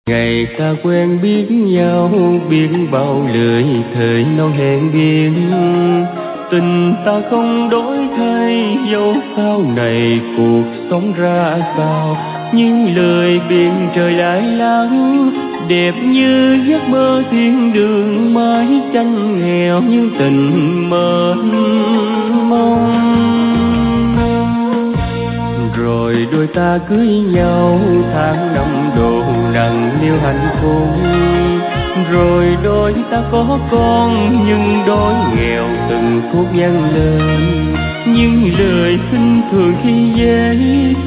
Ngày ta quen biết nhau, biết bao lời thời non hẹn biển. Tình ta không đổi thay, dẫu sau này cuộc sống ra sao. Nhưng lời biển trời lại lắng, đẹp như giấc mơ thiên đường. Mái tranh nghèo nhưng tình mênh mông. Rồi đôi ta cưới nhau, tháng năm độ nặng niêu hạnh phúc. Rồi đôi ta có con, nhưng đói nghèo từng phút nhân lên. Nhưng lời khinh thường khi dễ